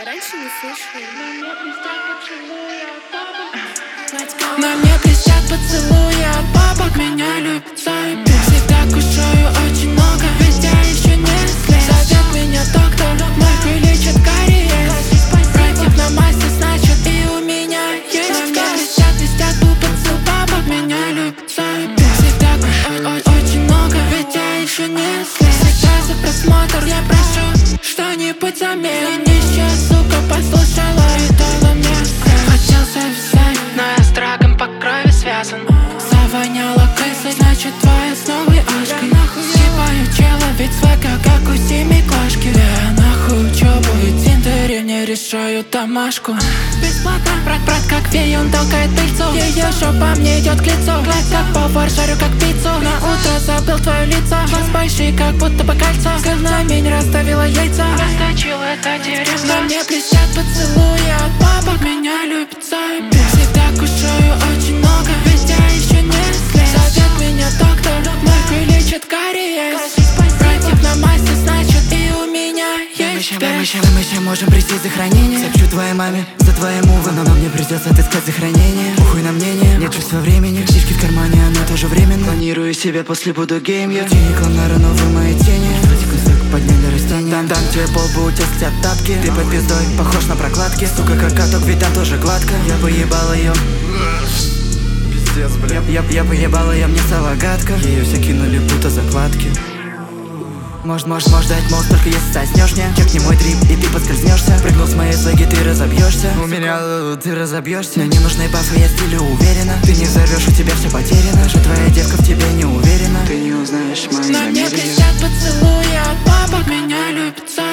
раньше не слышала. На мне блестят поцелуи от бабок. Меня любят сами. Всегда кушаю очень много, ведь я еще не слез. Зовет меня доктор, мой вылечит кариес. Против на массе, значит и у меня есть. На мне блестят пупцы бабок. Меня любят сами. Всегда кушаю очень много, ведь я еще не слез. Всегда за просмотр я прошу что-нибудь заменить. Нищая сука послушала и дала мне секс. Хотел зависать, но я с драгом по крови связан. Завоняло крысой, значит твоя с новой ашкой. Съебаю чела, ведь свека как у семиклашки. Я нахуй учебу и тиндере не решаю домашку. Бесплатно, брат, как фей, он толкает пыльцу. Ее жопа мне идет к лицу. Как повар, жарю как пиццу. На утро забыл твое лицо. Глаз большие, как будто бы кольцо. На меня расставила яйца. Расточил это дерево. На мне блестят поцелуи от бабок. Меня любят сами. Всегда кушаю очень много, ведь я еще не слез. Зовет меня доктор, мой вылечит кариес. Против на массе, значит и у меня есть. Мы ща можем прийти за хранение. Сообщу твоей маме за твои мувы, но мне придется отыскать сохранение. Похуй на мнение, нет чувства времени. Птички в кармане, оно тоже временно. Планирую себя, после буду геймер. Денег ломнара, но вы мои тени. Подняли растения. Там, где пол будет тестят тапки. Ты под пиздой, похож на прокладки. Сука, как каток, ведь там тоже гладко. Я поебал ее. Пиздец, бля. Я поебал ее, мне стала гадко. Ее все кинули, будто закладки. Можешь дать мозг, только если соснешь мне. Чекни мой дрип, и ты подскользнешься. Прыгнул с моей слаги, ты разобьешься. У меня ты разобьешься. Мне не нужны бафы, я стилю уверена. Ты не взорвешь, у тебя все потеряно. Же твоя девка в тебе не уверена. Ты не узнаешь мои намерения. На мне блестят поцелуи от бабок. Меня любят сами.